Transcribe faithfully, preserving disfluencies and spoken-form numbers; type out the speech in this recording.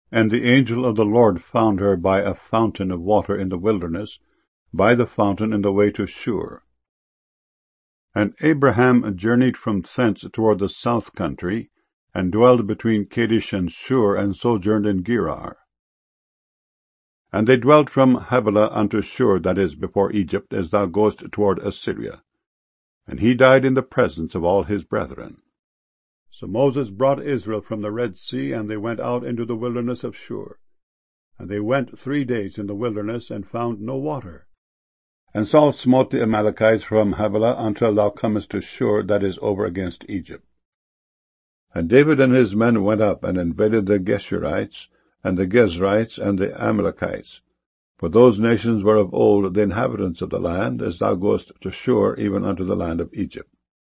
And the angel of the Lord found her by a fountain of water in the wilderness, by the fountain in the way to Shur. And Abraham journeyed from thence toward the south country, and dwelled between Kadesh and Shur, and sojourned in Gerar. And they dwelt from Havilah unto Shur, that is, before Egypt, as thou goest toward Assyria. And he died in the presence of all his brethren. So Moses brought Israel from the Red Sea, and they went out into the wilderness of Shur. And they went three days in the wilderness, and found no water. And Saul smote the Amalekites from Havilah until thou comest to Shur, that is, over against Egypt. And David and his men went up, and invaded the Geshurites, and the Gezrites, and the Amalekites. For those nations were of old the inhabitants of the land, as thou goest to Shur, even unto the land of Egypt.